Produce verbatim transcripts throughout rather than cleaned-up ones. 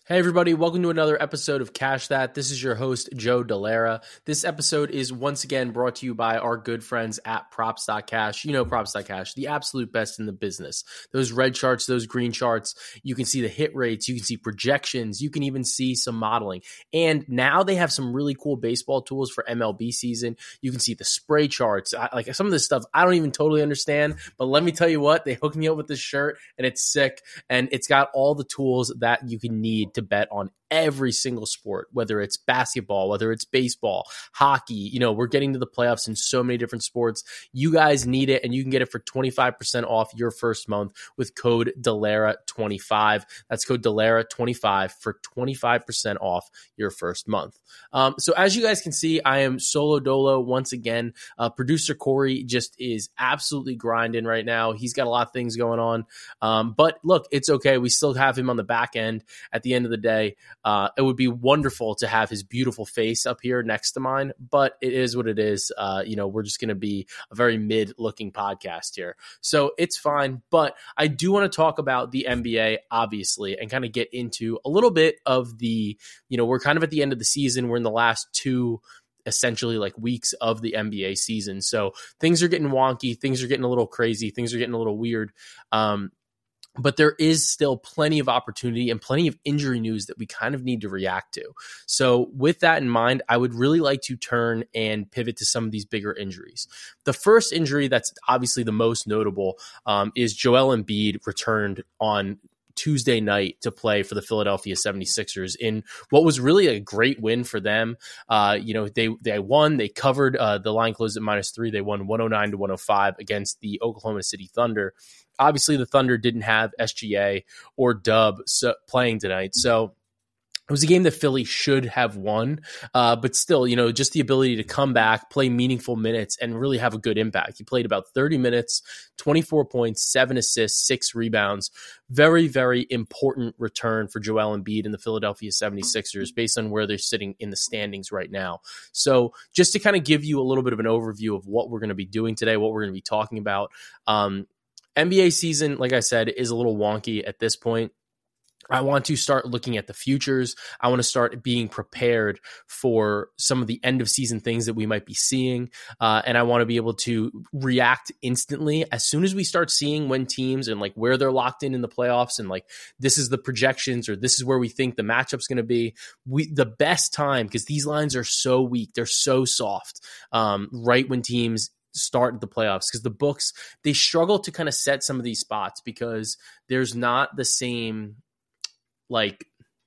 Hey everybody, welcome to another episode of Cash That. This is your host, Joe Delara. This episode is once again brought to you by our good friends at Props dot Cash. You know Props dot Cash, the absolute best in the business. Those red charts, those green charts, you can see the hit rates, you can see projections, you can even see some modeling. And now they have some really cool baseball tools for M L B season. You can see the spray charts. I, like some of this stuff I don't even totally understand, but let me tell you what, they hooked me up with this shirt and it's sick. And it's got all the tools that you can need to bet on every single sport, whether it's basketball, whether it's baseball, hockey. You know, we're getting to the playoffs in so many different sports. You guys need it, and you can get it for twenty-five percent off your first month with code Delara twenty-five. That's code Delara twenty-five for twenty-five percent off your first month. Um, so as you guys can see, I am solo dolo once again. Uh, producer Corey just is absolutely grinding right now. He's got a lot of things going on. Um, but look, it's okay. We still have him on the back end at the end of the day. Uh, it would be wonderful to have his beautiful face up here next to mine, but it is what it is. Uh, you know, we're just going to be a very mid-looking podcast here. So it's fine, but I do want to talk about the N B A, obviously, and kind of get into a little bit of the, you know, we're kind of at the end of the season. We're in the last two essentially like weeks of the N B A season. So things are getting wonky. Things are getting a little crazy. Things are getting a little weird. Um, But there is still plenty of opportunity and plenty of injury news that we kind of need to react to. So with that in mind, I would really like to turn and pivot to some of these bigger injuries. The first injury that's obviously the most notable um, is Joel Embiid returned on Tuesday night to play for the Philadelphia seventy-sixers in what was really a great win for them. Uh, you know, they they won, they covered, uh, the line closed at minus three. They won one oh nine to one oh five against the Oklahoma City Thunder. Obviously, the Thunder didn't have S G A or Dub so, playing tonight, so it was a game that Philly should have won, uh, but still, you know, just the ability to come back, play meaningful minutes, and really have a good impact. He played about thirty minutes, twenty-four points, seven assists, six rebounds. Very, very important return for Joel Embiid and the Philadelphia seventy-sixers based on where they're sitting in the standings right now. So just to kind of give you a little bit of an overview of what we're going to be doing today, what we're going to be talking about. Um, N B A season, like I said, is a little wonky at this point. I want to start looking at the futures. I want to start being prepared for some of the end of season things that we might be seeing. Uh, and I want to be able to react instantly as soon as we start seeing when teams and like where they're locked in in the playoffs and like this is the projections or this is where we think the matchup's going to be. We the best time, because these lines are so weak. They're so soft um, right when teams start the playoffs, because the books, they struggle to kind of set some of these spots because there's not the same like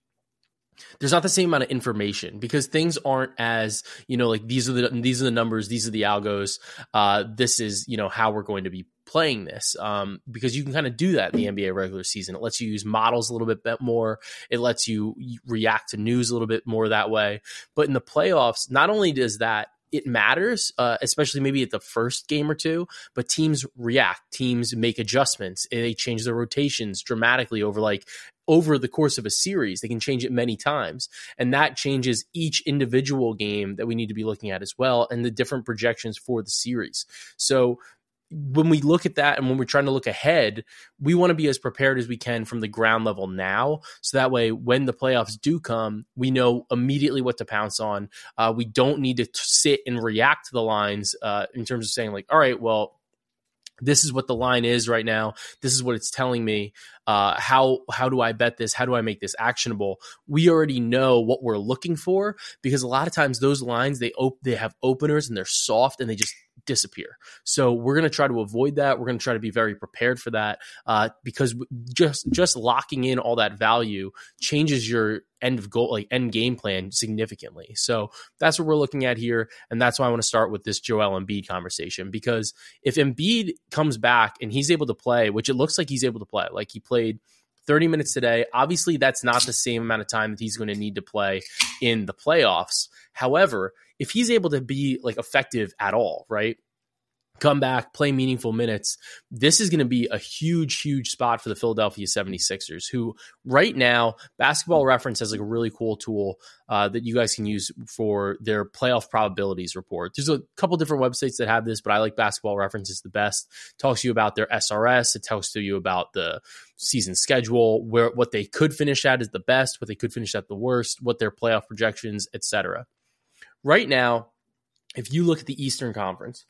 there's not the same amount of information, because things aren't as, you know, like these are the these are the numbers, these are the algos, uh this is, you know, how we're going to be playing this, um because you can kind of do that in the N B A regular season. It lets you use models a little bit more, it lets you react to news a little bit more that way. But in the playoffs, not only does that it matters, uh, especially maybe at the first game or two, but teams react, teams make adjustments, they change their rotations dramatically over like over the course of a series. They can change it many times, and that changes each individual game that we need to be looking at as well, and the different projections for the series. So when we look at that and when we're trying to look ahead, we want to be as prepared as we can from the ground level now. So that way, when the playoffs do come, we know immediately what to pounce on. Uh, we don't need to t- sit and react to the lines uh, in terms of saying like, all right, well, this is what the line is right now. This is what it's telling me. Uh, how how do I bet this? How do I make this actionable? We already know what we're looking for, because a lot of times those lines, they op- they have openers and they're soft and they just disappear. So we're going to try to avoid that. We're going to try to be very prepared for that, uh, because just just locking in all that value changes your end of goal, like end game plan significantly. So that's what we're looking at here. And that's why I want to start with this Joel Embiid conversation, because if Embiid comes back and he's able to play, which it looks like he's able to play, like he played thirty minutes today. Obviously, that's not the same amount of time that he's going to need to play in the playoffs. However, if he's able to be like effective at all, right? come back, play meaningful minutes. This is going to be a huge, huge spot for the Philadelphia seventy-sixers, who right now, Basketball Reference has like a really cool tool uh, that you guys can use for their playoff probabilities report. There's a couple different websites that have this, but I like Basketball Reference. It's the best. It talks to you about their S R S. It tells to you about the season schedule, where what they could finish at is the best, what they could finish at the worst, what their playoff projections, et cetera. Right now, if you look at the Eastern Conference,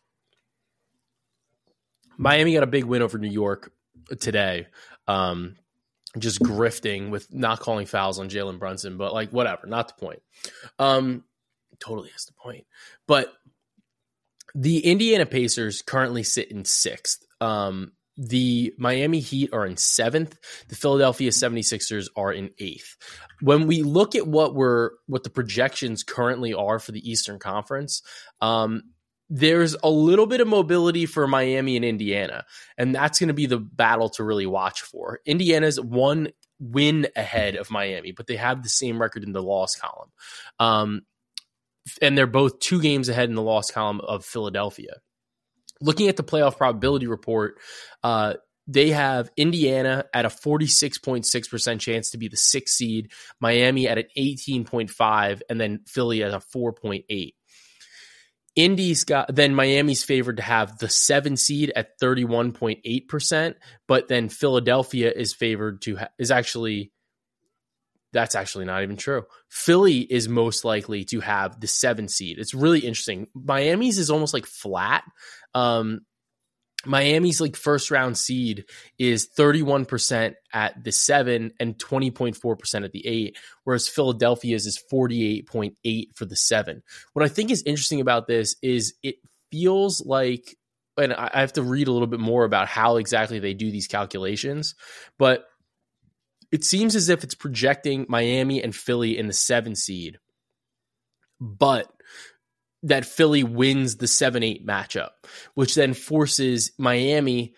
Miami got a big win over New York today, um, just grifting with not calling fouls on Jalen Brunson, but like whatever, not the point. Um, totally is the point. But the Indiana Pacers currently sit in sixth. Um, the Miami Heat are in seventh. The Philadelphia seventy-sixers are in eighth. When we look at what we're what the projections currently are for the Eastern Conference, um, there's a little bit of mobility for Miami and Indiana, and that's going to be the battle to really watch for. Indiana's one win ahead of Miami, but they have the same record in the loss column. Um, and they're both two games ahead in the loss column of Philadelphia. Looking at the playoff probability report, uh, they have Indiana at a forty-six point six percent chance to be the sixth seed, Miami at an eighteen point five, and then Philly at a four point eight. Indy's got, then Miami's favored to have the seven seed at thirty-one point eight percent, but then Philadelphia is favored to, ha- is actually, that's actually not even true. Philly is most likely to have the seven seed. It's really interesting. Miami's is almost like flat. Um, Miami's like first round seed is thirty-one percent at the seven and twenty point four percent at the eight, whereas Philadelphia's is forty-eight point eight for the seven. What I think is interesting about this is it feels like, and I have to read a little bit more about how exactly they do these calculations, but it seems as if it's projecting Miami and Philly in the seven seed, but that Philly wins the seven eight matchup, which then forces Miami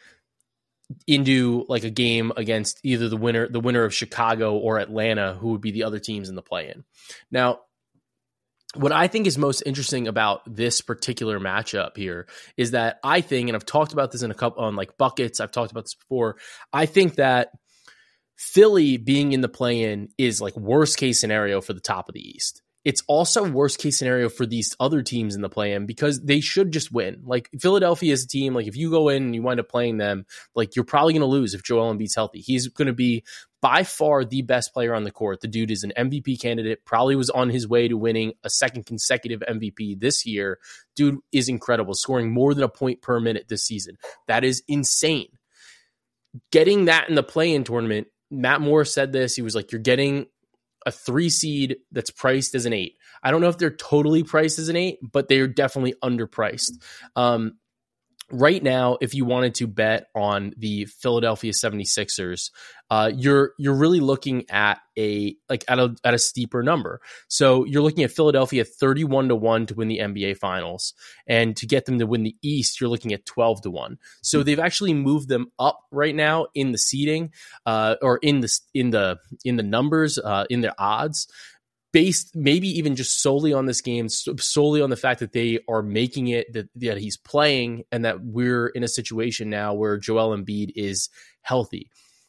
into like a game against either the winner, the winner of Chicago or Atlanta, who would be the other teams in the play-in. Now, what I think is most interesting about this particular matchup here is that I think, and I've talked about this in a couple on like buckets, I've talked about this before, I think that Philly being in the play-in is like worst case scenario for the top of the East. It's also worst case scenario for these other teams in the play-in because they should just win. Like Philadelphia is a team, like if you go in and you wind up playing them, like you're probably going to lose if Joel Embiid's healthy. He's going to be by far the best player on the court. The dude is an M V P candidate, probably was on his way to winning a second consecutive M V P this year. Dude is incredible, scoring more than a point per minute this season. That is insane. Getting that in the play-in tournament, Matt Moore said this, he was like, you're getting a three seed that's priced as an eight. I don't know if they're totally priced as an eight, but they're definitely underpriced. Um, right now, if you wanted to bet on the Philadelphia seventy-sixers, uh, you're you're really looking at a like at a at a steeper number. So you're looking at Philadelphia thirty-one to one to win the N B A Finals, and to get them to win the East, you're looking at twelve to one. So they've actually moved them up right now in the seeding, uh, or in the in the in the numbers, uh, in their odds, based maybe even just solely on this game, solely on the fact that they are making it, that, that he's playing, and that we're in a situation now where Joel Embiid is healthy.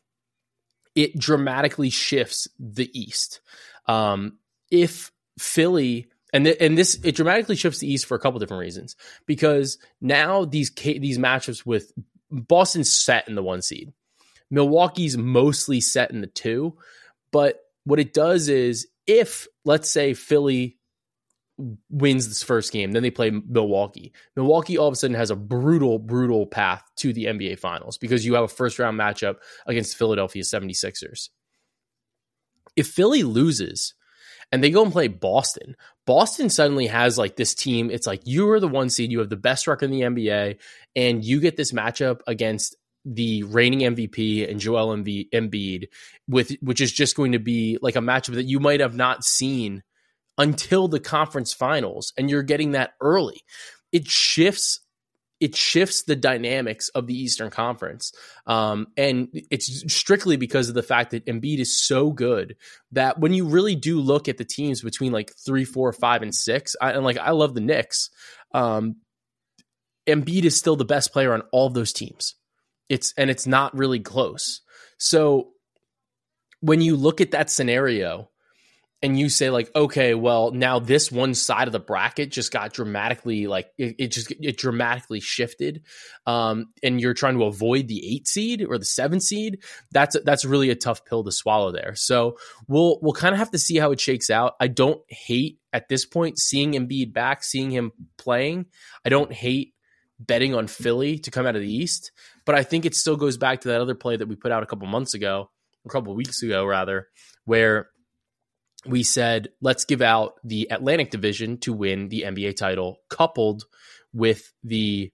It dramatically shifts the East. Um, if Philly, and th- and this, it dramatically shifts the East for a couple different reasons, because now these these matchups with Boston's set in the one seed, Milwaukee's mostly set in the two, but what it does is, if, let's say, Philly wins this first game, then they play Milwaukee. Milwaukee all of a sudden has a brutal, brutal path to the N B A Finals because you have a first-round matchup against Philadelphia seventy-sixers. If Philly loses and they go and play Boston, Boston suddenly has like this team. It's like, you are the one seed, you have the best record in the N B A, and you get this matchup against the reigning M V P and Joel Embiid, with which is just going to be like a matchup that you might have not seen until the conference finals, and you're getting that early. It shifts, it shifts the dynamics of the Eastern Conference, um, and it's strictly because of the fact that Embiid is so good that when you really do look at the teams between like three, four, five, and six, I, and like I love the Knicks. Um, Embiid is still the best player on all of those teams. It's and it's not really close. So when you look at that scenario and you say like, okay, well, now this one side of the bracket just got dramatically like it, it just it dramatically shifted, um, and you're trying to avoid the eight seed or the seven seed. That's that's really a tough pill to swallow there. So we'll we'll kind of have to see how it shakes out. I don't hate at this point seeing Embiid back, seeing him playing. I don't hate betting on Philly to come out of the East, but I think it still goes back to that other play that we put out a couple months ago, a couple of weeks ago rather, where we said, let's give out the Atlantic Division to win the N B A title, coupled with the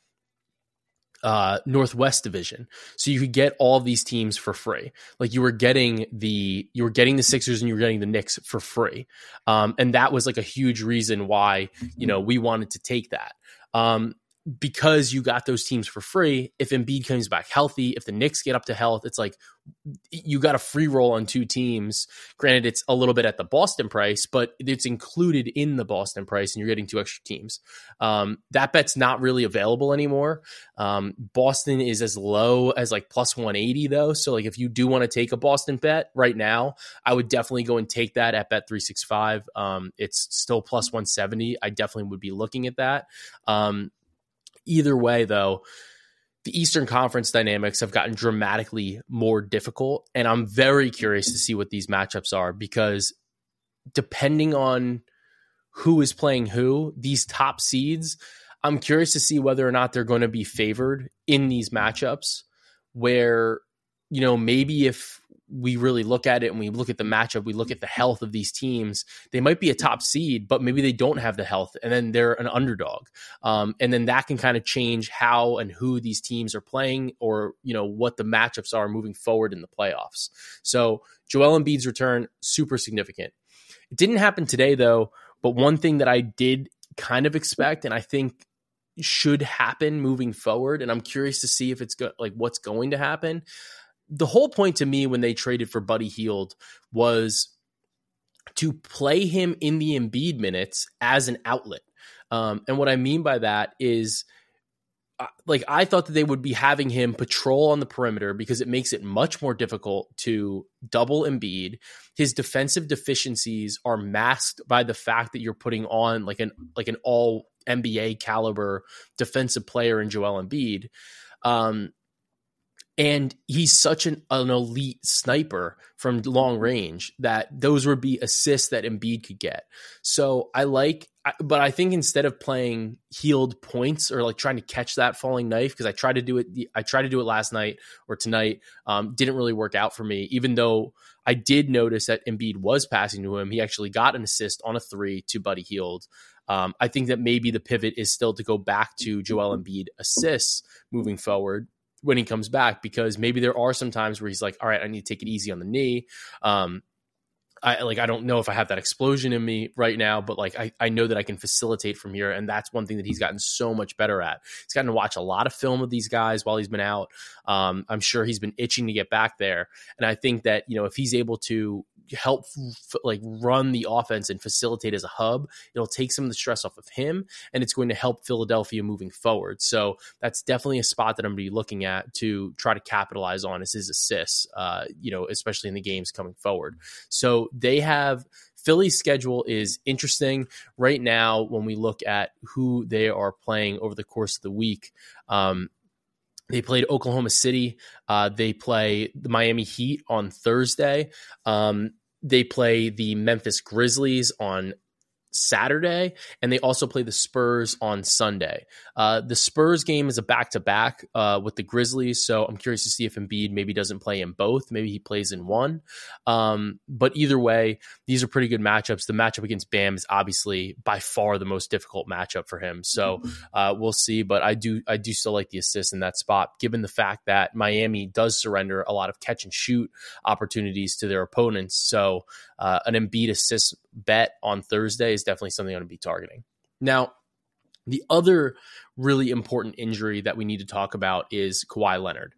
uh, Northwest Division. So you could get all of these teams for free. Like you were getting the, you were getting the Sixers and you were getting the Knicks for free. Um, and that was like a huge reason why, you know, we wanted to take that. Um, because you got those teams for free. If Embiid comes back healthy, if the Knicks get up to health, it's like you got a free roll on two teams. Granted, it's a little bit at the Boston price, but it's included in the Boston price and you're getting two extra teams. Um, that bet's not really available anymore. Um, Boston is as low as like plus one eighty though. So like if you do want to take a Boston bet right now, I would definitely go and take that at Bet three sixty-five. Um, it's still plus one seventy. I definitely would be looking at that. Um, Either way, though, the Eastern Conference dynamics have gotten dramatically more difficult, and I'm very curious to see what these matchups are because depending on who is playing who, these top seeds, I'm curious to see whether or not they're going to be favored in these matchups where, you know, maybe if we really look at it and we look at the matchup, we look at the health of these teams, they might be a top seed, but maybe they don't have the health and then they're an underdog. Um, and then that can kind of change how and who these teams are playing or, you know, what the matchups are moving forward in the playoffs. So Joel Embiid's return, super significant. It didn't happen today though, but one thing that I did kind of expect and I think should happen moving forward, and I'm curious to see if it's go- like what's going to happen. The whole point to me when they traded for Buddy Hield was to play him in the Embiid minutes as an outlet. Um, and what I mean by that is uh, like I thought that they would be having him patrol on the perimeter because it makes it much more difficult to double Embiid. His defensive deficiencies are masked by the fact that you're putting on like an like an all N B A caliber defensive player in Joel Embiid. Um, And he's such an, an elite sniper from long range that those would be assists that Embiid could get. So I like, but I think instead of playing Hield points or like trying to catch that falling knife, because I tried to do it, I tried to do it last night or tonight, um, didn't really work out for me. Even though I did notice that Embiid was passing to him, he actually got an assist on a three to Buddy Hield. Um, I think that maybe the pivot is still to go back to Joel Embiid assists moving forward when he comes back, because maybe there are some times where he's like, all right, I need to take it easy on the knee. Um, I like, I don't know if I have that explosion in me right now, but like, I, I know that I can facilitate from here. And that's one thing that he's gotten so much better at. He's gotten to watch a lot of film of these guys while he's been out. Um, I'm sure he's been itching to get back there. And I think that, you know, if he's able to help f- like run the offense and facilitate as a hub, it'll take some of the stress off of him and it's going to help Philadelphia moving forward. So that's definitely a spot that I'm going to be looking at to try to capitalize on is his assists, uh, you know, especially in the games coming forward. So they have Philly's schedule is interesting right now when we look at who they are playing over the course of the week. Um, They played Oklahoma City. Uh, they play the Miami Heat on Thursday. Um, they play the Memphis Grizzlies on Saturday, and they also play the Spurs on Sunday. Uh, the Spurs game is a back-to-back uh, with the Grizzlies, so I'm curious to see if Embiid maybe doesn't play in both. Maybe he plays in one. Um, but either way, these are pretty good matchups. The matchup against Bam is obviously by far the most difficult matchup for him, so uh, we'll see. But I do I do still like the assist in that spot, given the fact that Miami does surrender a lot of catch-and-shoot opportunities to their opponents. So uh, an Embiid assist bet on Thursday is definitely something I'm going to be targeting. Now, the other really important injury that we need to talk about is Kawhi Leonard.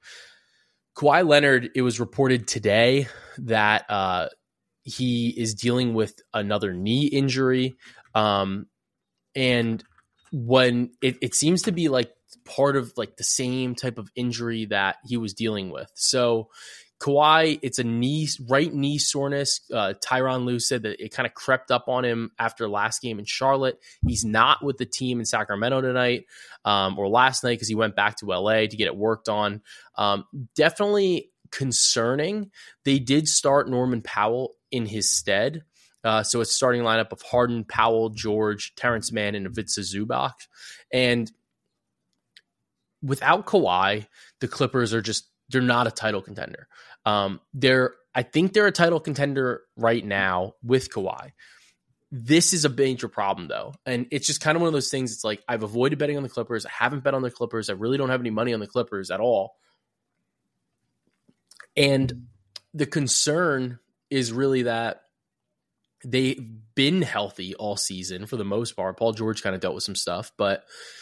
Kawhi Leonard, it was reported today that uh, he is dealing with another knee injury. Um, and when it, it seems to be like part of like the same type of injury that he was dealing with. So Kawhi, it's a knee, right knee soreness. Uh, Tyronn Lue said that it kind of crept up on him after last game in Charlotte. He's not with the team in Sacramento tonight um, or last night because he went back to L A to get it worked on. Um, definitely concerning. They did start Norman Powell in his stead. Uh, so it's starting lineup of Harden, Powell, George, Terrence Mann, and Ivica Zubac. And without Kawhi, the Clippers are just, they're not a title contender. Um, they're, I think they're a title contender right now with Kawhi. This is a major problem though. And it's just kind of one of those things. It's like, I've avoided betting on the Clippers. I haven't bet on the Clippers. I really don't have any money on the Clippers at all. And the concern is really that they've been healthy all season for the most part. Paul George kind of dealt with some stuff, but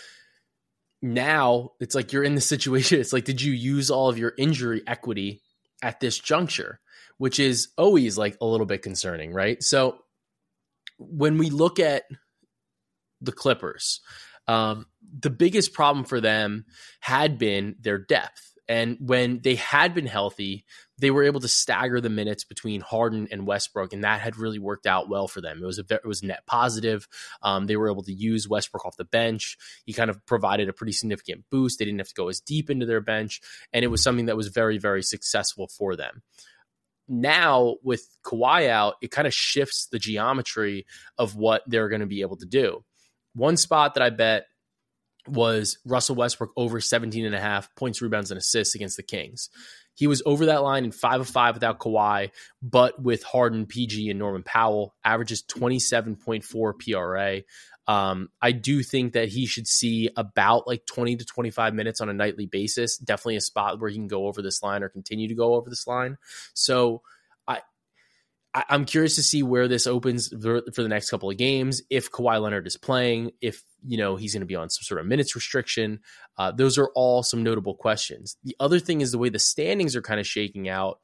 now it's like you're in the situation. It's like, did you use all of your injury equity at this juncture, which is always like a little bit concerning, right? So when we look at the Clippers, um, the biggest problem for them had been their depth. And when they had been healthy, they were able to stagger the minutes between Harden and Westbrook, and that had really worked out well for them. It was a it was net positive. Um, they were able to use Westbrook off the bench. He kind of provided a pretty significant boost. They didn't have to go as deep into their bench, and it was something that was very, very successful for them. Now, with Kawhi out, it kind of shifts the geometry of what they're going to be able to do. One spot that I bet was Russell Westbrook over seventeen and a half points, rebounds, and assists against the Kings. He was over that line in five of five without Kawhi, but with Harden, P G, and Norman Powell, averages twenty-seven point four P R A. Um, I do think that he should see about like twenty to twenty-five minutes on a nightly basis. Definitely a spot where he can go over this line or continue to go over this line. So I, I I'm curious to see where this opens for, for the next couple of games. If Kawhi Leonard is playing, if you know he's going to be on some sort of minutes restriction, uh, those are all some notable questions. The other thing is the way the standings are kind of shaking out.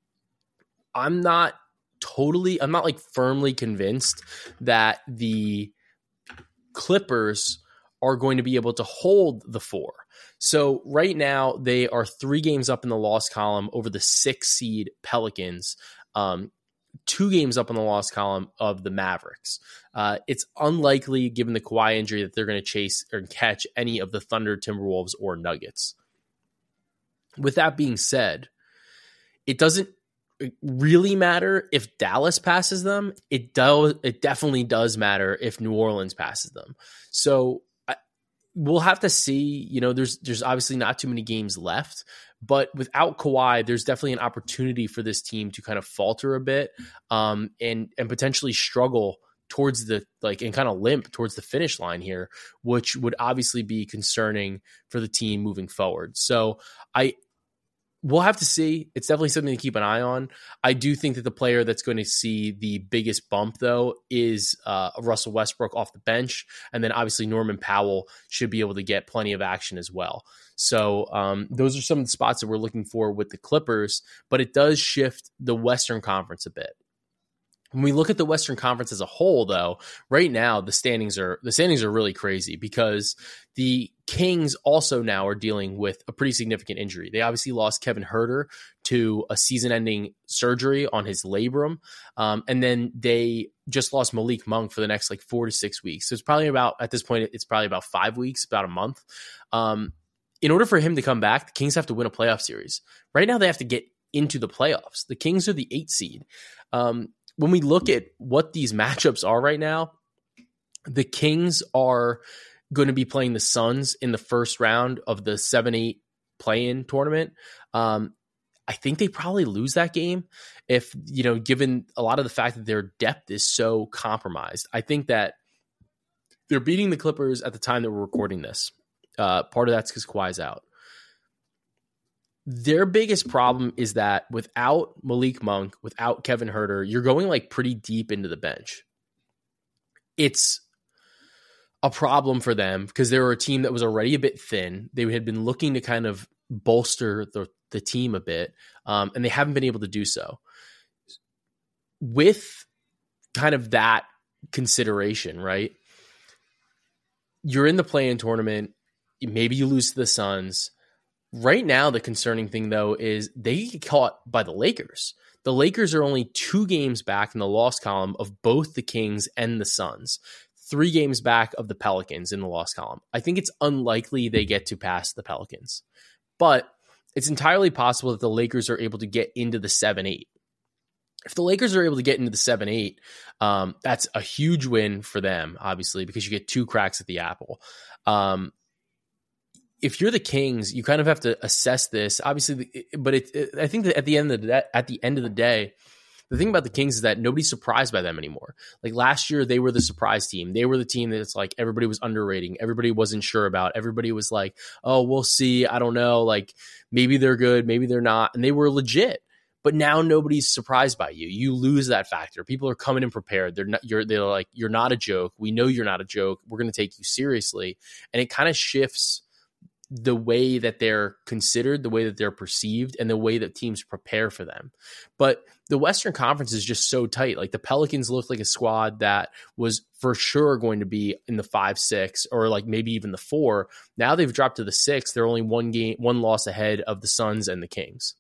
I'm not totally, I'm not like firmly convinced that the Clippers are going to be able to hold the four. So right now they are three games up in the loss column over the six seed Pelicans. Um, two games up on the loss column of the Mavericks. Uh, it's unlikely, given the Kawhi injury, that they're going to chase or catch any of the Thunder, Timberwolves, or Nuggets. With that being said, it doesn't really matter if Dallas passes them. It does. It definitely does matter if New Orleans passes them. So I, we'll have to see. You know, there's there's obviously not too many games left. But without Kawhi, there's definitely an opportunity for this team to kind of falter a bit um, and and potentially struggle towards the like and kind of limp towards the finish line here, which would obviously be concerning for the team moving forward. So I we'll have to see. It's definitely something to keep an eye on. I do think that the player that's going to see the biggest bump, though, is uh, Russell Westbrook off the bench. And then obviously Norman Powell should be able to get plenty of action as well. So um, those are some of the spots that we're looking for with the Clippers, but it does shift the Western Conference a bit. When we look at the Western Conference as a whole, though, right now the standings are the standings are really crazy because the Kings also now are dealing with a pretty significant injury. They obviously lost Kevin Huerter to a season-ending surgery on his labrum, um, and then they just lost Malik Monk for the next like four to six weeks. So it's probably about at this point it's probably about five weeks, about a month. Um, in order for him to come back, the Kings have to win a playoff series. Right now, they have to get into the playoffs. The Kings are the eight seed. Um, When we look at what these matchups are right now, the Kings are going to be playing the Suns in the first round of the seven eight play-in tournament. Um, I think they probably lose that game if, you know, given a lot of the fact that their depth is so compromised. I think that they're beating the Clippers at the time that we're recording this. Uh, part of that's because Kawhi's out. Their biggest problem is that without Malik Monk, without Kevin Huerter, you're going like pretty deep into the bench. It's a problem for them because they were a team that was already a bit thin. They had been looking to kind of bolster the, the team a bit, um, and they haven't been able to do so. With kind of that consideration, right? you're in the play-in tournament. Maybe you lose to the Suns. Right now, the concerning thing, though, is they get caught by the Lakers. The Lakers are only two games back in the loss column of both the Kings and the Suns. Three games back of the Pelicans in the loss column. I think it's unlikely they get to pass the Pelicans. But it's entirely possible that the Lakers are able to get into the seven eight. If the Lakers are able to get into the seven eight, um, that's a huge win for them, obviously, because you get two cracks at the apple. Um, if you're the Kings, you kind of have to assess this, obviously, but it, it, I think that at the end of the at the end of the day, the thing about the Kings is that nobody's surprised by them anymore. Like last year, they were the surprise team. They were the team that's like everybody was underrating. Everybody wasn't sure about. Everybody was like, oh, we'll see. I don't know. Like maybe they're good. Maybe they're not. And they were legit. But now nobody's surprised by you. You lose that factor. People are coming in prepared. They're not, you're, they're like, you're not a joke. We know you're not a joke. We're going to take you seriously. And it kind of shifts the way that they're considered, the way that they're perceived, and the way that teams prepare for them. But the Western Conference is just so tight. Like the Pelicans looked like a squad that was for sure going to be in the five, six, or like maybe even the four. Now they've dropped to the six. They're only one game, one loss ahead of the Suns and the Kings.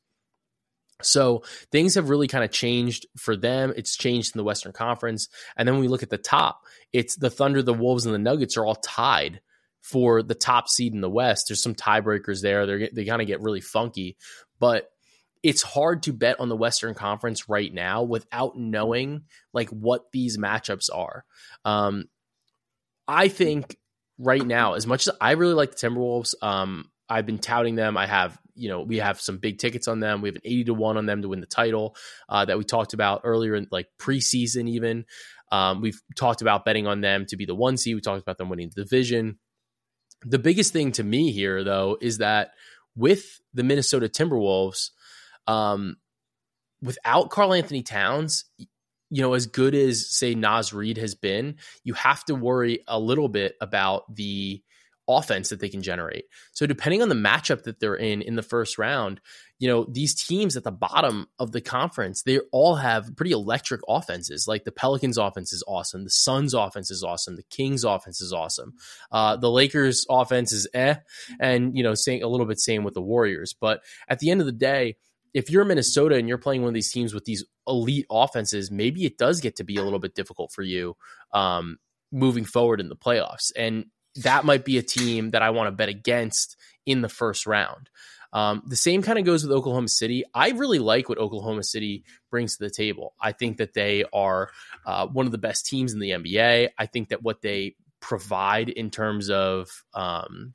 So things have really kind of changed for them. It's changed in the Western Conference. And then when we look at the top, it's the Thunder, the Wolves, and the Nuggets are all tied for the top seed in the West. There's some tiebreakers there. They're, they kind of get really funky, but it's hard to bet on the Western Conference right now without knowing like what these matchups are. Um, I think right now, as much as I really like the Timberwolves, um, I've been touting them. I have, you know, we have some big tickets on them. We have an eighty to one on them to win the title uh, that we talked about earlier in like preseason even. Um, we've talked about betting on them to be the one seed. We talked about them winning the division. The biggest thing to me here, though, is that with the Minnesota Timberwolves, um, without Karl-Anthony Towns, you know, as good as, say, Naz Reid has been, you have to worry a little bit about the offense that they can generate. So depending on the matchup that they're in in the first round, you know, these teams at the bottom of the conference, they all have pretty electric offenses. Like the Pelicans offense is awesome. The Suns offense is awesome. The Kings offense is awesome. Uh, the Lakers offense is eh. And, you know, saying a little bit same with the Warriors. But at the end of the day, if you're Minnesota and you're playing one of these teams with these elite offenses, maybe it does get to be a little bit difficult for you um, moving forward in the playoffs. And that might be a team that I want to bet against in the first round. Um, the same kind of goes with Oklahoma City. I really like what Oklahoma City brings to the table. I think that they are uh, one of the best teams in the N B A. I think that what they provide in terms of um,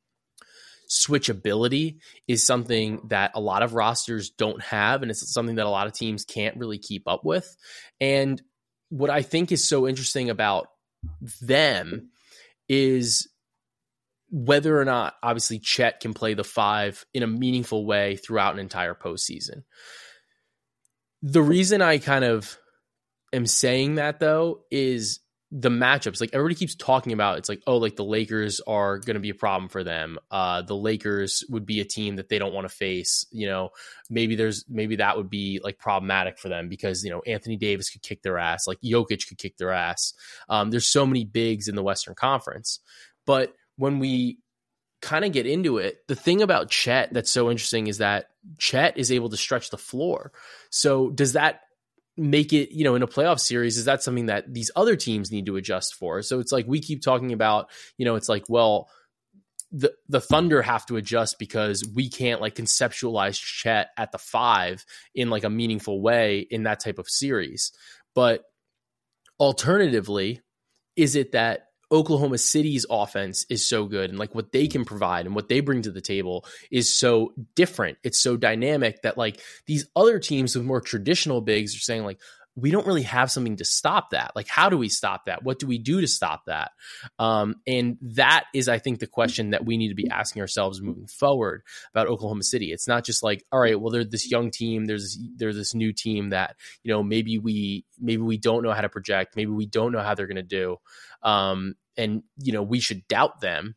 switchability is something that a lot of rosters don't have, and it's something that a lot of teams can't really keep up with. And what I think is so interesting about them is whether or not, obviously, Chet can play the five in a meaningful way throughout an entire postseason. The reason I kind of am saying that, though, is the matchups. Like everybody keeps talking about, it's like, oh, like the Lakers are going to be a problem for them. Uh, the Lakers would be a team that they don't want to face. You know, maybe there's maybe that would be like problematic for them because, you know, Anthony Davis could kick their ass, like Jokic could kick their ass. Um, there's so many bigs in the Western Conference. But when we kind of get into it, the thing about Chet that's so interesting is that Chet is able to stretch the floor. So does that make it, you know, in a playoff series, is that something that these other teams need to adjust for? So it's like we keep talking about, you know, it's like, well, the the Thunder have to adjust because we can't like conceptualize Chet at the five in like a meaningful way in that type of series. But alternatively, is it that Oklahoma City's offense is so good and like what they can provide and what they bring to the table is so different. It's so dynamic that like these other teams with more traditional bigs are saying like, we don't really have something to stop that. Like, how do we stop that? What do we do to stop that? Um, and that is, I think, the question that we need to be asking ourselves moving forward about Oklahoma City. It's not just like, all right, well, they're this young team. There's there's this new team that, you know, maybe we maybe we don't know how to project. Maybe we don't know how they're going to do. Um, and, you know, we should doubt them.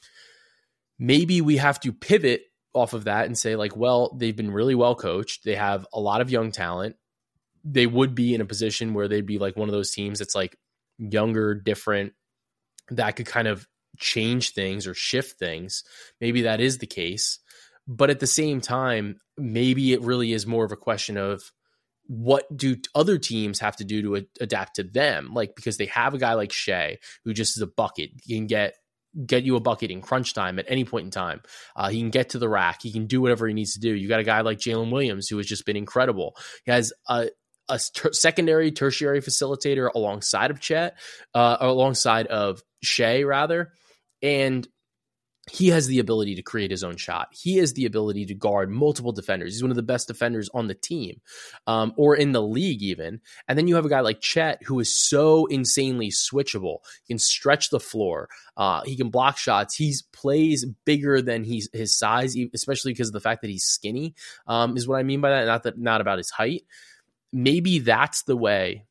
Maybe we have to pivot off of that and say like, well, they've been really well coached. They have a lot of young talent. They would be in a position where they'd be like one of those teams that's like younger, different, that could kind of change things or shift things. Maybe that is the case. But at the same time, maybe it really is more of a question of what do other teams have to do to a- adapt to them? Like, because they have a guy like Shea who just is a bucket. He can get get you a bucket in crunch time at any point in time. Uh, he can get to the rack. He can do whatever he needs to do. You got a guy like Jalen Williams who has just been incredible. He has a, a ter- secondary, tertiary facilitator alongside of Chet, uh, alongside of Shea rather. And he has the ability to create his own shot. He has the ability to guard multiple defenders. He's one of the best defenders on the team, um, or in the league even. And then you have a guy like Chet who is so insanely switchable. He can stretch the floor. Uh, he can block shots. He plays bigger than he's, his size, especially because of the fact that he's skinny, um, is what I mean by that. Not that, not about his height. Maybe that's the way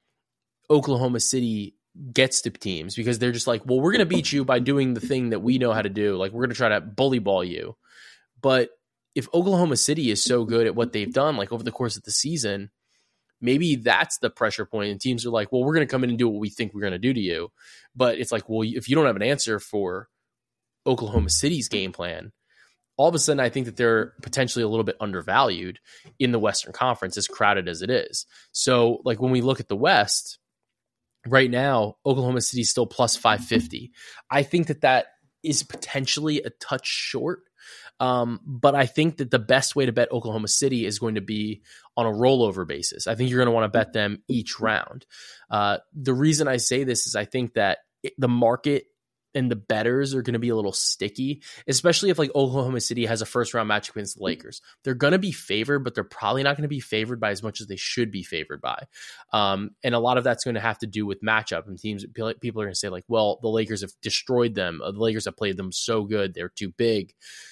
Oklahoma City gets to teams, because they're just like, well, we're going to beat you by doing the thing that we know how to do. Like, we're going to try to bully ball you. But if Oklahoma City is so good at what they've done, like over the course of the season, maybe that's the pressure point. And teams are like, well, we're going to come in and do what we think we're going to do to you. But it's like, well, if you don't have an answer for Oklahoma City's game plan, all of a sudden I think that they're potentially a little bit undervalued in the Western Conference, as crowded as it is. So like when we look at the West, right now, Oklahoma City is still plus five fifty. I think that that is potentially a touch short, um, but I think that the best way to bet Oklahoma City is going to be on a rollover basis. I think you're going to want to bet them each round. Uh, the reason I say this is I think that it, the market and the bettors are going to be a little sticky, especially if like Oklahoma City has a first round match against the Lakers. They're going to be favored, but they're probably not going to be favored by as much as they should be favored by. Um, and a lot of that's going to have to do with matchup, and teams, people are going to say like, well, the Lakers have destroyed them. The Lakers have played them so good. They're too big.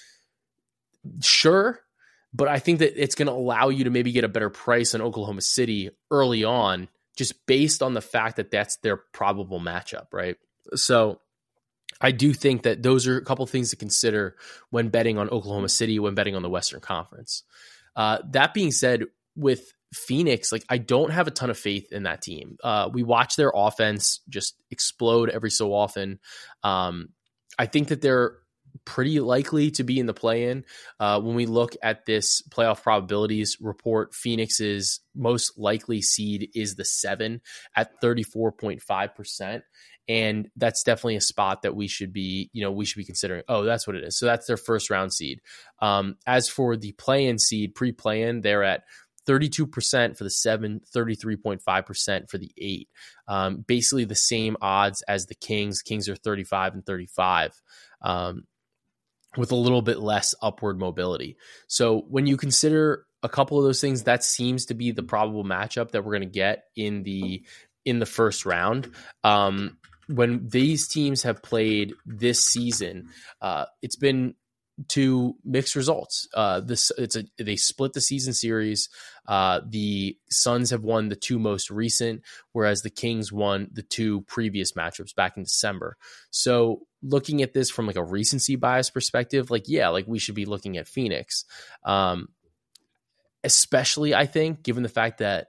Sure. But I think that it's going to allow you to maybe get a better price on Oklahoma City early on, just based on the fact that that's their probable matchup. Right. So I do think that those are a couple things to consider when betting on Oklahoma City, when betting on the Western Conference. Uh, that being said, with Phoenix, like I don't have a ton of faith in that team. Uh, we watch their offense just explode every so often. Um, I think that they're pretty likely to be in the play-in. Uh, when we look at this playoff probabilities report, Phoenix's most likely seed is the seven at thirty-four point five percent. And that's definitely a spot that we should be, you know, we should be considering. Oh, that's what it is. So that's their first round seed. Um, as for the play-in seed, pre-play-in, they're at thirty-two percent for the seven, thirty-three point five percent for the eight. Um, basically the same odds as the Kings. Kings are thirty-five and thirty-five, um, with a little bit less upward mobility. So when you consider a couple of those things, that seems to be the probable matchup that we're going to get in the in the first round. Um, when these teams have played this season, uh, it's been two mixed results. Uh, this it's a they split the season series. Uh, the Suns have won the two most recent, whereas the Kings won the two previous matchups back in December. So looking at this from like a recency bias perspective, like yeah, like we should be looking at Phoenix, um, especially I think given the fact that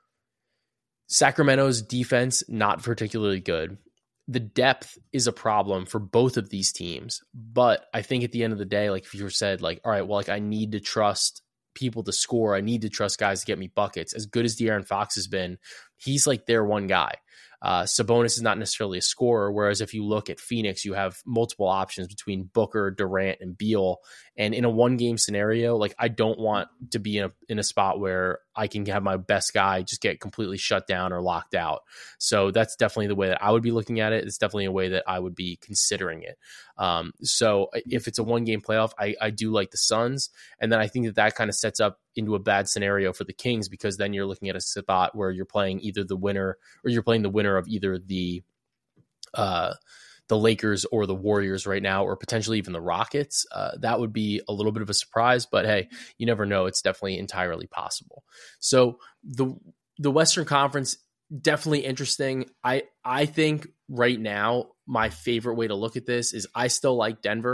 Sacramento's defense not particularly good. The depth is a problem for both of these teams. But I think at the end of the day, like if you said like, all right, well, like I need to trust people to score. I need to trust guys to get me buckets. As good as De'Aaron Fox has been, he's like their one guy. Uh, Sabonis is not necessarily a scorer, whereas if you look at Phoenix, you have multiple options between Booker, Durant, and Beal. And in a one-game scenario, like I don't want to be in a in a spot where I can have my best guy just get completely shut down or locked out. So that's definitely the way that I would be looking at it. It's definitely a way that I would be considering it. Um, so if it's a one-game playoff, I, I do like the Suns. And then I think that that kind of sets up into a bad scenario for the Kings, because then you're looking at a spot where you're playing either the winner or you're playing the winner of either the uh, the Lakers or the Warriors right now, or potentially even the Rockets. Uh, that would be a little bit of a surprise, but hey, you never know. It's definitely entirely possible. So the the Western Conference, definitely interesting. I I think right now my favorite way to look at this is I still like Denver.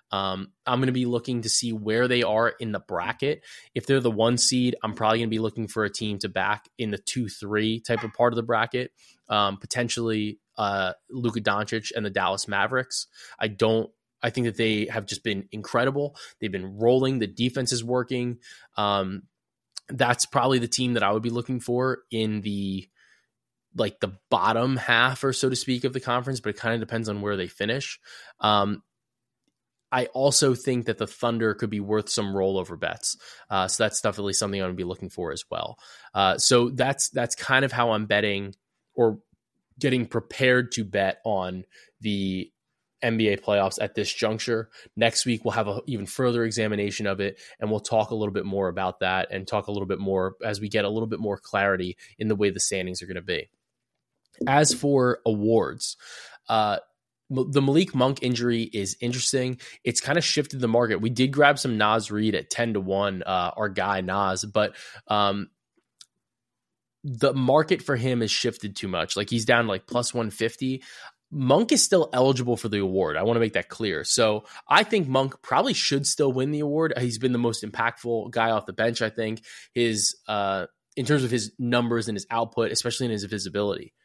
Um, I'm going to be looking to see where they are in the bracket. If they're the one seed, I'm probably going to be looking for a team to back in the two three type of part of the bracket, um, potentially uh, Luka Doncic and the Dallas Mavericks. I don't. I think that they have just been incredible. They've been rolling. The defense is working. Um, that's probably the team that I would be looking for in the like the bottom half, or so to speak, of the conference, but it kind of depends on where they finish. Um, I also think that the Thunder could be worth some rollover bets. Uh, so that's definitely something I'm going to be looking for as well. Uh, so that's that's kind of how I'm betting or getting prepared to bet on the N B A playoffs at this juncture. Next week, we'll have an even further examination of it, and we'll talk a little bit more about that and talk a little bit more as we get a little bit more clarity in the way the standings are going to be. As for awards, uh, the Malik Monk injury is interesting. It's kind of shifted the market. We did grab some Naz Reid at ten to one, uh, our guy Naz, but um, the market for him has shifted too much. Like he's down like plus one fifty. Monk is still eligible for the award. I want to make that clear. So I think Monk probably should still win the award. He's been the most impactful guy off the bench, I think, his uh, in terms of his numbers and his output, especially in his visibility.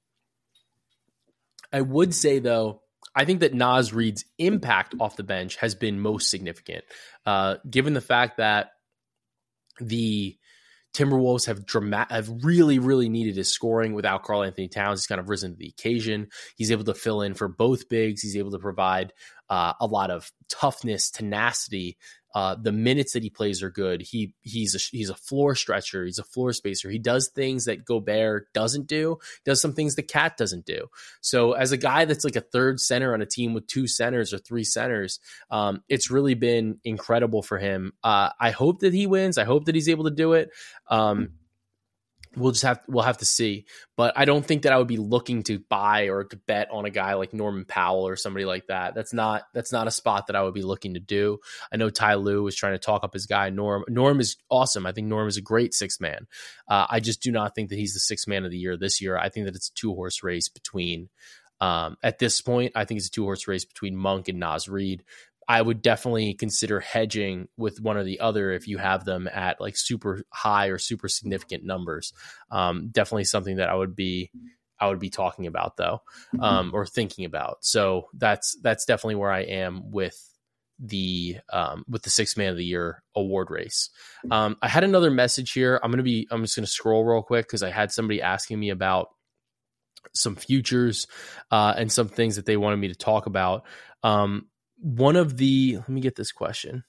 I would say, though, I think that Naz Reid's impact off the bench has been most significant, uh, given the fact that the Timberwolves have dramatic, have really, really needed his scoring without Karl Anthony Towns. He's kind of risen to the occasion. He's able to fill in for both bigs. He's able to provide uh, a lot of toughness, tenacity. Uh, the minutes that he plays are good. He he's a, he's a floor stretcher. He's a floor spacer. He does things that Gobert doesn't do. He does some things that Cat doesn't do. So as a guy that's like a third center on a team with two centers or three centers, um, it's really been incredible for him. Uh, I hope that he wins. I hope that he's able to do it. Um, We'll just have we'll have to see, but I don't think that I would be looking to buy or to bet on a guy like Norman Powell or somebody like that. That's not that's not a spot that I would be looking to do. I know Ty Lue was trying to talk up his guy Norm. Norm is awesome. I think Norm is a great sixth man. Uh, I just do not think that he's the sixth man of the year this year. I think that it's a two horse race between. Um, at this point, I think it's a two horse race between Monk and Naz Reid. I would definitely consider hedging with one or the other if you have them at like super high or super significant numbers. Um, definitely something that I would be I would be talking about though, um, or thinking about. So that's that's definitely where I am with the um, with the sixth man of the year award race. Um, I had another message here. I'm gonna be I'm just gonna scroll real quick because I had somebody asking me about some futures uh, and some things that they wanted me to talk about. Um, One of the, let me get this question.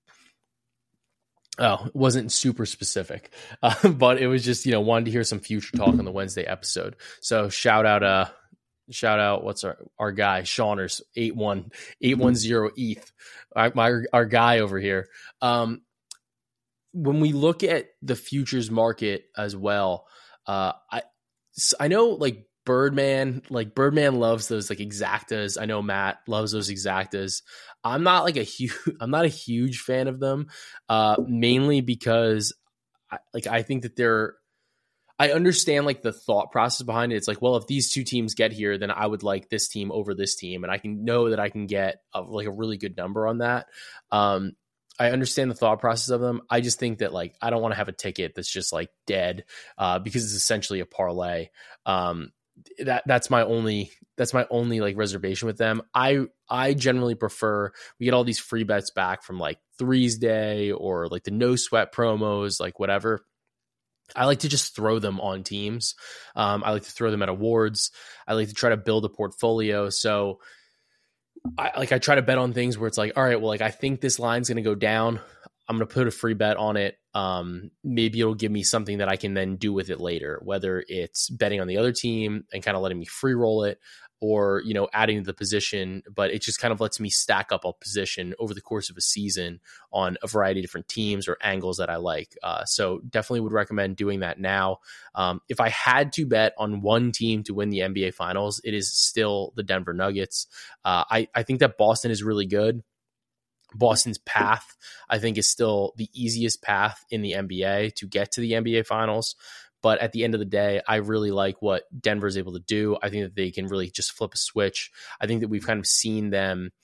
Oh, it wasn't super specific, uh, but it was just, you know, wanted to hear some future talk on the Wednesday episode. So shout out, uh, shout out, what's our, our guy, Shawners, eight one eight one zero E T H, our, my, our guy over here. Um, when we look at the futures market as well, uh, I, I know like Birdman, like Birdman loves those like exactas. I know Matt loves those exactas. I'm not like a huge, I'm not a huge fan of them, uh, mainly because I, like I think that they're, I understand like the thought process behind it. It's like, well, if these two teams get here, then I would like this team over this team, and I can know that I can get a, like a really good number on that. Um, I understand the thought process of them. I just think that like I don't want to have a ticket that's just like dead uh, because it's essentially a parlay. Um, that that's my only that's my only like reservation with them. I I generally prefer we get all these free bets back from like Threes Day or like the no sweat promos, like whatever. I like to just throw them on teams. Um, I like to throw them at awards. I like to try to build a portfolio. So I like I try to bet on things where it's like, all right, well, like I think this line's going to go down. I'm going to put a free bet on it. Um, maybe it'll give me something that I can then do with it later, whether it's betting on the other team and kind of letting me free roll it, or, you know, adding to the position, but it just kind of lets me stack up a position over the course of a season on a variety of different teams or angles that I like. Uh, so definitely would recommend doing that now. Um, if I had to bet on one team to win the N B A Finals, it is still the Denver Nuggets. Uh, I, I think that Boston is really good. Boston's path, I think, is still the easiest path in the N B A to get to the N B A Finals. But at the end of the day, I really like what Denver is able to do. I think that they can really just flip a switch. I think that we've kind of seen them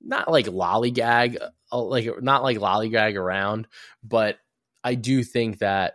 not like lollygag, like not like lollygag around, but I do think that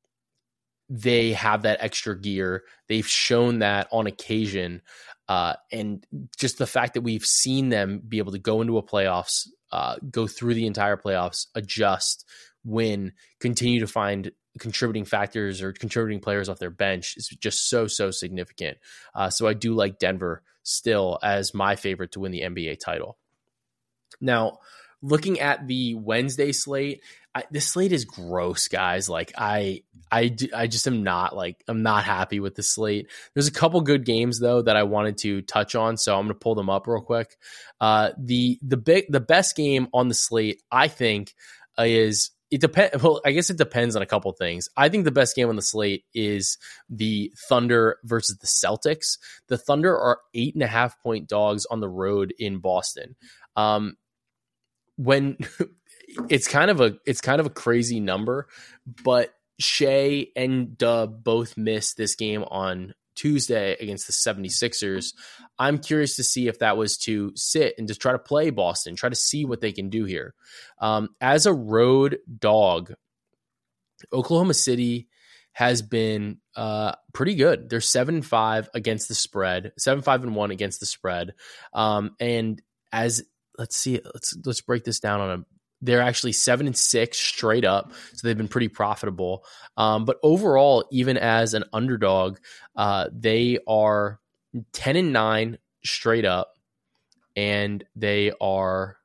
they have that extra gear. They've shown that on occasion. Uh, and just the fact that we've seen them be able to go into a playoffs, uh, go through the entire playoffs, adjust, win, continue to find contributing factors or contributing players off their bench is just so, so significant. Uh, so I do like Denver still as my favorite to win the N B A title. Now, looking at the Wednesday slate, I, this slate is gross, guys. Like I, I, I just am not like, I'm not happy with the slate. There's a couple good games though that I wanted to touch on, so I'm going to pull them up real quick. Uh, the the big the best game on the slate, I think, uh, is it depends. Well, I guess it depends on a couple things. I think the best game on the slate is the Thunder versus the Celtics. The Thunder are eight and a half point dogs on the road in Boston. Um, when it's kind of a it's kind of a crazy number, but Shea and Dub both missed this game on Tuesday against the seventy-sixers. I'm curious to see if that was to sit and just try to play Boston, try to see what they can do here. Um, as a road dog, Oklahoma City has been uh, pretty good. They're seven and five against the spread, seven five and one against the spread. Um, and as let's see, let's let's break this down on a. They're actually seven and six straight up, so they've been pretty profitable. Um, but overall, even as an underdog, uh, they are ten and nine straight up, and they are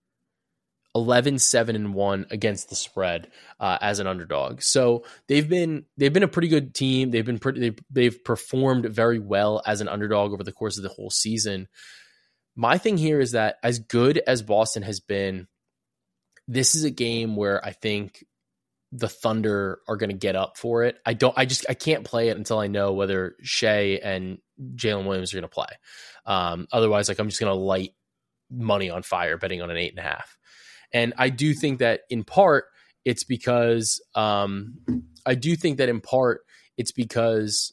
eleven seven and one against the spread uh, as an underdog. So they've been they've been a pretty good team. They've been pretty they've, they've performed very well as an underdog over the course of the whole season. My thing here is that as good as Boston has been, this is a game where I think the Thunder are going to get up for it. I don't, I just, I can't play it until I know whether Shea and Jalen Williams are going to play. Um, otherwise, like I'm just going to light money on fire betting on an eight and a half. And I do think that in part it's because, um, I do think that in part it's because,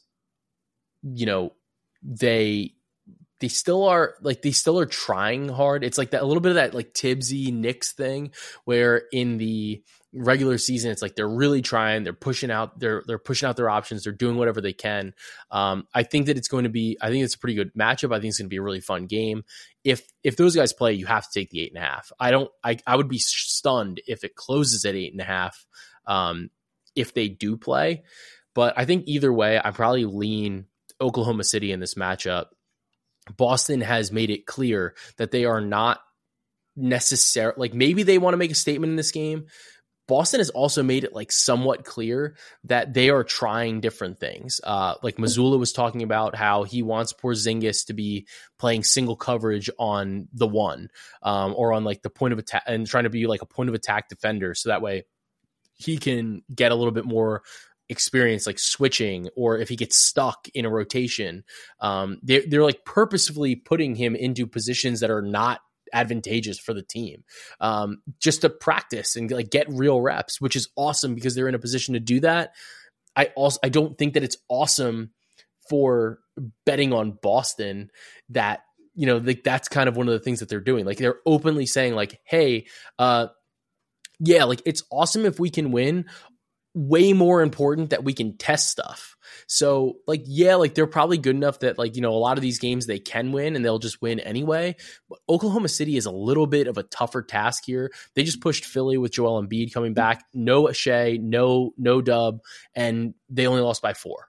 you know, they, they still are like, they still are trying hard. It's like that, a little bit of that like Tibbsy Knicks thing where in the regular season, it's like, they're really trying, they're pushing out, they're, they're pushing out their options. They're doing whatever they can. Um, I think that it's going to be, I think it's a pretty good matchup. I think it's going to be a really fun game. If, if those guys play, you have to take the eight and a half. I don't, I, I would be stunned if it closes at eight and a half. Um, if they do play, but I think either way, I probably lean Oklahoma City in this matchup. Boston has made it clear that they are not necessarily like maybe they want to make a statement in this game. Boston has also made it like somewhat clear that they are trying different things. Uh, like Mazzulla was talking about how he wants Porzingis to be playing single coverage on the one um, or on like the point of attack and trying to be like a point of attack defender. So that way he can get a little bit more experience like switching, or if he gets stuck in a rotation, um, they're, they're like purposefully putting him into positions that are not advantageous for the team, um, just to practice and like get real reps, which is awesome because they're in a position to do that. I also, I don't think that it's awesome for betting on Boston that, you know, like that's kind of one of the things that they're doing. Like they're openly saying like, hey, uh, yeah, like it's awesome if we can win. Way more important that we can test stuff. So like, yeah, like they're probably good enough that like, you know, a lot of these games they can win and they'll just win anyway. But Oklahoma City is a little bit of a tougher task here. They just pushed Philly with Joel Embiid coming back, no Shea, no, no Dub, and they only lost by four.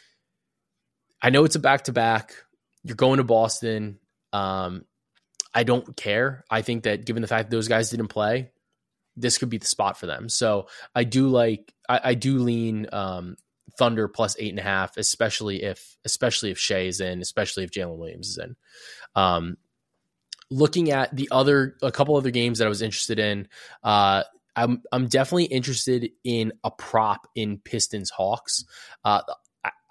I know it's a back-to-back. You're going to Boston. Um, I don't care. I think that given the fact that those guys didn't play, this could be the spot for them. So I do like, I, I do lean um, Thunder plus eight and a half, especially if, especially if Shea is in, especially if Jalen Williams is in. Um, looking at the other, a couple other games that I was interested in, uh, I'm, I'm definitely interested in a prop in Pistons Hawks. Uh, I,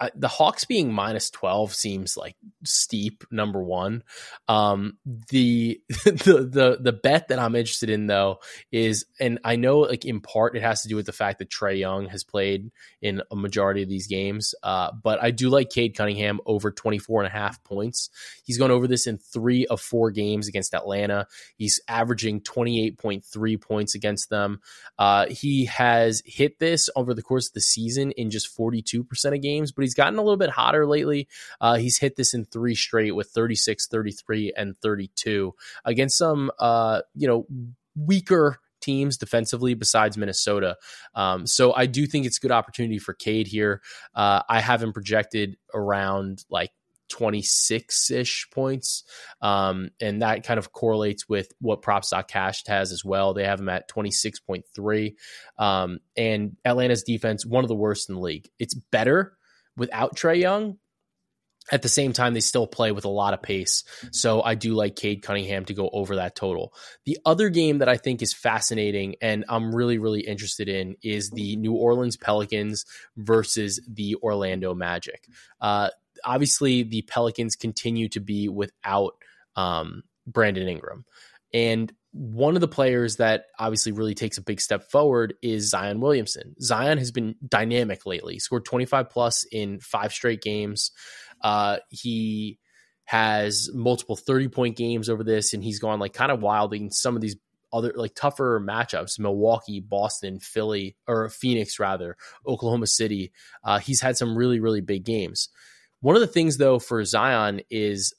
I, the Hawks being minus twelve seems like steep. Number one, um, the the the the bet that I'm interested in though is, and I know like in part it has to do with the fact that Trae Young has played in a majority of these games, uh, but I do like Cade Cunningham over twenty-four and a half points. He's gone over this in three of four games against Atlanta. He's averaging twenty-eight point three points against them. Uh, he has hit this over the course of the season in just forty-two percent of games, but he's gotten a little bit hotter lately. Uh, he's hit this in three straight with thirty-six, thirty-three, and thirty-two against some, uh, you know, weaker teams defensively besides Minnesota. Um, so I do think it's a good opportunity for Cade here. Uh, I have him projected around like twenty-six-ish points. Um, and that kind of correlates with what Props.cash has as well. They have him at twenty-six point three. Um, and Atlanta's defense, one of the worst in the league. It's better without Trae Young. At the same time, they still play with a lot of pace. So I do like Cade Cunningham to go over that total. The other game that I think is fascinating and I'm really, really interested in is the New Orleans Pelicans versus the Orlando Magic. Uh, obviously, the Pelicans continue to be without um, Brandon Ingram. And one of the players that obviously really takes a big step forward is Zion Williamson. Zion has been dynamic lately. He scored twenty-five plus in five straight games. Uh, he has multiple thirty-point games over this, and he's gone like kind of wild in some of these other like tougher matchups: Milwaukee, Boston, Philly, or Phoenix rather, Oklahoma City. Uh, he's had some really, really big games. One of the things though for Zion is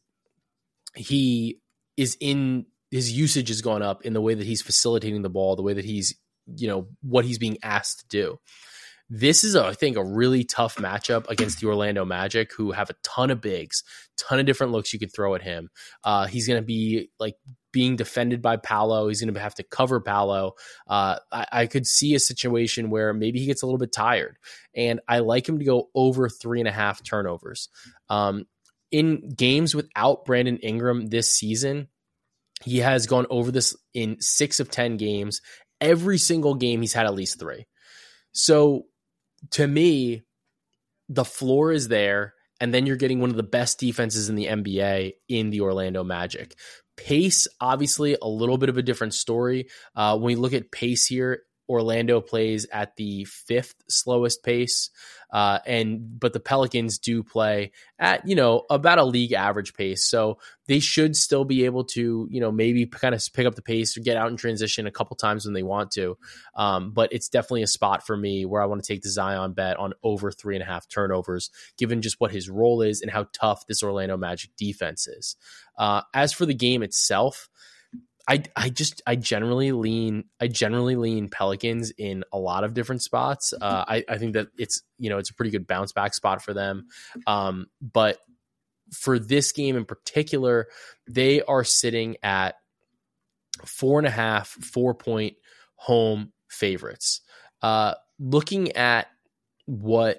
he is in his usage has gone up in the way that he's facilitating the ball, the way that he's, you know, what he's being asked to do. This is, a, I think, a really tough matchup against the Orlando Magic, who have a ton of bigs, ton of different looks you can throw at him. Uh, he's going to be like being defended by Paolo. He's going to have to cover Paolo. Uh, I, I could see a situation where maybe he gets a little bit tired, and I like him to go over three and a half turnovers. Um, in games without Brandon Ingram this season, he has gone over this in six of ten games. Every single game he's had at least three. So to me, the floor is there, and then you're getting one of the best defenses in the N B A in the Orlando Magic. Pace, obviously, a little bit of a different story. Uh, when we look at pace here, Orlando plays at the fifth slowest pace, uh, and but the Pelicans do play at, you know, about a league average pace. So they should still be able to, you know, maybe kind of pick up the pace or get out in transition a couple times when they want to. Um, but it's definitely a spot for me where I want to take the Zion bet on over three and a half turnovers, given just what his role is and how tough this Orlando Magic defense is. Uh, as for the game itself, I I just I generally lean I generally lean Pelicans in a lot of different spots. Uh, I I think that it's, you know, it's a pretty good bounce back spot for them. Um, but for this game in particular, they are sitting at four and a half, four point home favorites. Uh, looking at what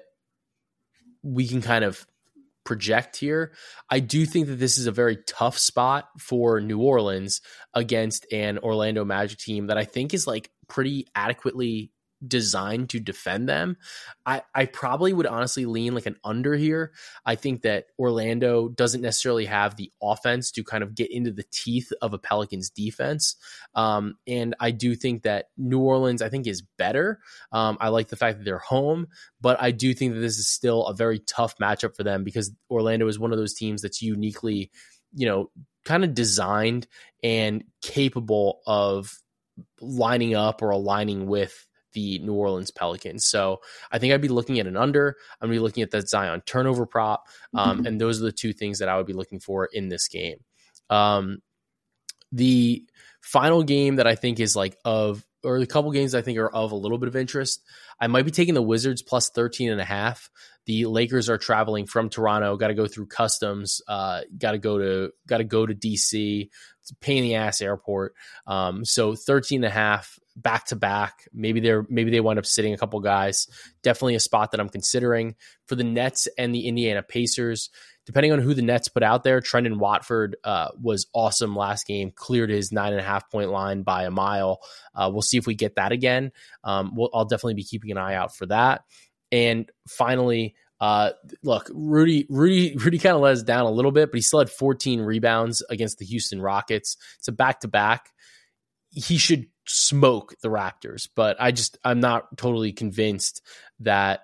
we can kind of project here, I do think that this is a very tough spot for New Orleans against an Orlando Magic team that I think is like pretty adequately designed to defend them. I, I probably would honestly lean like an under here. I think that Orlando doesn't necessarily have the offense to kind of get into the teeth of a Pelicans defense. Um, and I do think that New Orleans, I think, is better. Um, I like the fact that they're home, but I do think that this is still a very tough matchup for them because Orlando is one of those teams that's uniquely, you know, kind of designed and capable of lining up or aligning with the New Orleans Pelicans. So I think I'd be looking at an under. I'm going to be looking at that Zion turnover prop. Um, mm-hmm. And those are the two things that I would be looking for in this game. Um, the final game that I think is like of, or the couple games I think are of a little bit of interest, I might be taking the Wizards plus thirteen and a half. The Lakers are traveling from Toronto, got to go through customs, uh, got to go to, got to go to D C. It's a pain in the ass airport. Um, so thirteen and a half back to back. Maybe they're, maybe they wind up sitting a couple guys. Definitely a spot that I'm considering for the Nets and the Indiana Pacers. Depending on who the Nets put out there, Trendon Watford uh, was awesome last game, cleared his nine and a half point line by a mile. Uh, we'll see if we get that again. Um, we'll, I'll definitely be keeping an eye out for that. And finally, Uh, look, Rudy, Rudy, Rudy kind of let us down a little bit, but he still had fourteen rebounds against the Houston Rockets. It's a back to back. He should smoke the Raptors, but I just, I'm not totally convinced that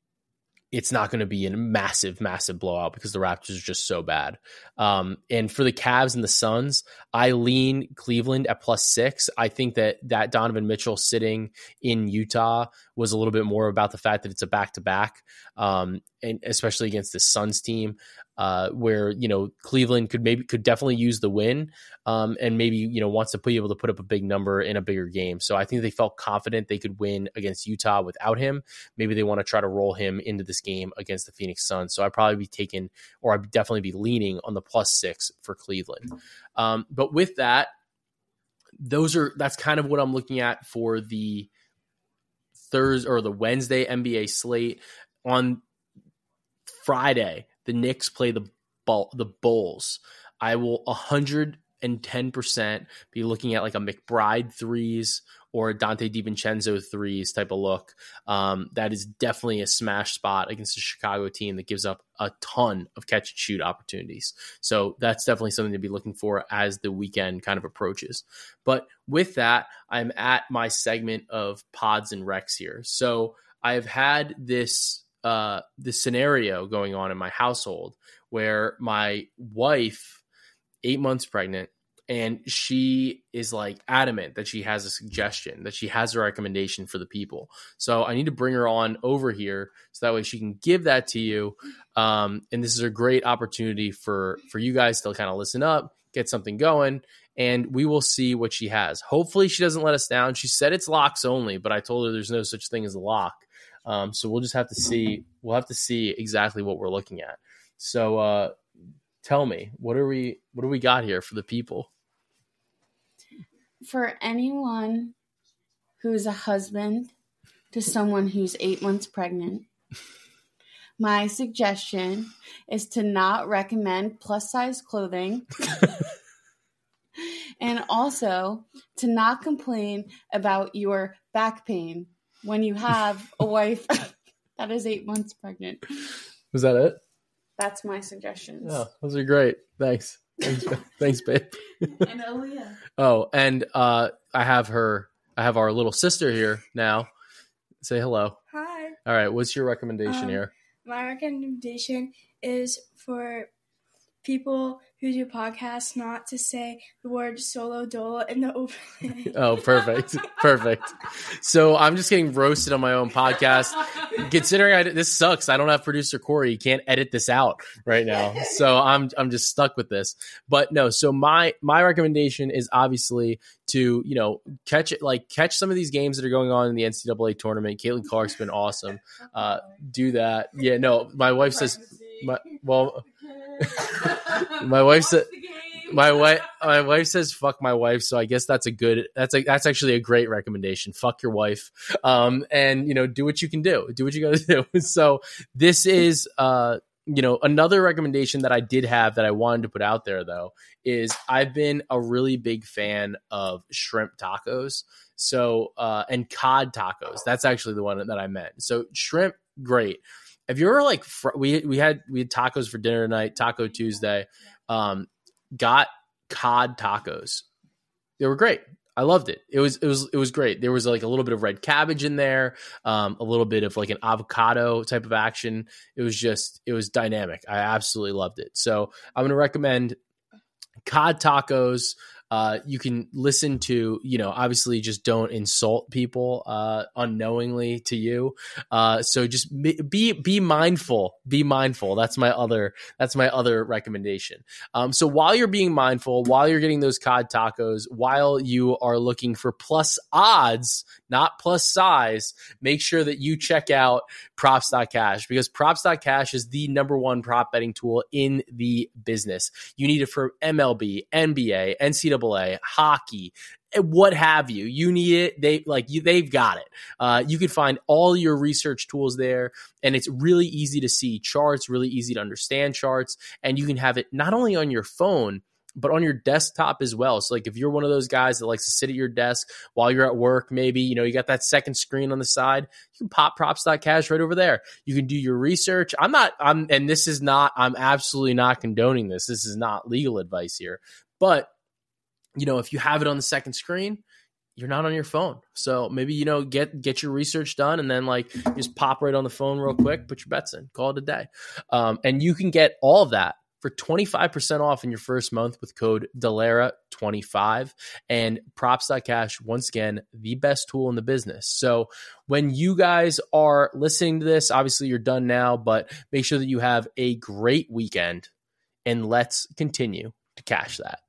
it's not going to be a massive, massive blowout because the Raptors are just so bad. Um, and for the Cavs and the Suns, I lean Cleveland at plus six. I think that that Donovan Mitchell sitting in Utah was a little bit more about the fact that it's a back-to-back, um, and especially against the Suns team, uh, where, you know, Cleveland could maybe could definitely use the win, um, and maybe, you know, wants to be able to put up a big number in a bigger game. So I think they felt confident they could win against Utah without him. Maybe they want to try to roll him into this game against the Phoenix Suns. So I'd probably be taking, or I'd definitely be leaning on the plus six for Cleveland. Um, but with that, those are, that's kind of what I'm looking at for the Thursday or the Wednesday N B A slate. On Friday, the Knicks play the ball, the Bulls. I will one hundred ten percent be looking at like a McBride threes or a Dante DiVincenzo threes type of look. Um, that is definitely a smash spot against a Chicago team that gives up a ton of catch and shoot opportunities. So that's definitely something to be looking for as the weekend kind of approaches. But with that, I'm at my segment of pods and recs here. So I've had this uh, this scenario going on in my household where my wife, eight months pregnant, and she is like adamant that she has a suggestion, that she has a recommendation for the people. So I need to bring her on over here so that way she can give that to you. Um, and this is a great opportunity for, for you guys to kind of listen up, get something going, and we will see what she has. Hopefully she doesn't let us down. She said it's locks only, but I told her there's no such thing as a lock. Um, so we'll just have to see. We'll have to see exactly what we're looking at. So uh, tell me, what are we, what do we got here for the people? For anyone who's a husband to someone who's eight months pregnant, my suggestion is to not recommend plus size clothing and also to not complain about your back pain when you have a wife that is eight months pregnant. Was that it? That's my suggestions. Oh, those are great. Thanks. Thanks, Thanks babe. And Aaliyah. Oh, and uh, I have her, I have our little sister here now. Say hello. Hi. All right. What's your recommendation Um, here? My recommendation is for people who do podcasts not to say the word solo dolo in the opening. Oh, perfect. Perfect. So I'm just getting roasted on my own podcast. Considering I, this sucks. I don't have producer Corey. He can't edit this out right now. So I'm I'm just stuck with this. But no, so my my recommendation is obviously to, you know, catch it, like catch some of these games that are going on in the N C double A tournament. Caitlin Clark's been awesome. Uh, do that. Yeah, no, my wife says, my, well, my wife said, my wife, my wife says, fuck my wife. So I guess that's a good, that's a, that's actually a great recommendation. Fuck your wife. Um, and you know, do what you can do, do what you got to do. So this is, uh, you know, another recommendation that I did have that I wanted to put out there though, is I've been a really big fan of shrimp tacos. So, uh, and cod tacos. That's actually the one that I meant. So shrimp, great. Have you ever like, fr- we, we had, we had tacos for dinner tonight, Taco Tuesday, um, got cod tacos. They were great. I loved it. It was, it was, it was great. There was like a little bit of red cabbage in there, um, a little bit of like an avocado type of action. It was just, it was dynamic. I absolutely loved it. So I'm going to recommend cod tacos. Uh, you can listen to, you know, obviously just don't insult people uh, unknowingly to you. Uh, so just be be mindful. Be mindful. That's my other that's my other recommendation. Um, so while you're being mindful, while you're getting those cod tacos, while you are looking for plus odds, not plus size, make sure that you check out props dot cash, because props dot cash is the number one prop betting tool in the business. You need it for M L B, N B A, N C double A, hockey, what have you. You need it. They like you. They've got it. Uh, you can find all your research tools there, and it's really easy to see charts, really easy to understand charts, and you can have it not only on your phone, but on your desktop as well. So like if you're one of those guys that likes to sit at your desk while you're at work, maybe, you know, you got that second screen on the side, you can pop props.cash right over there. You can do your research. I'm not, I'm, and this is not, I'm absolutely not condoning this. This is not legal advice here, but you know, if you have it on the second screen, you're not on your phone. So maybe, you know, get, get your research done and then like just pop right on the phone real quick, put your bets in, call it a day. Um, and you can get all of that for twenty-five percent off in your first month with code D E L E R A twenty-five. And props.cash, once again, the best tool in the business. So when you guys are listening to this, obviously you're done now, but make sure that you have a great weekend and let's continue to cash that.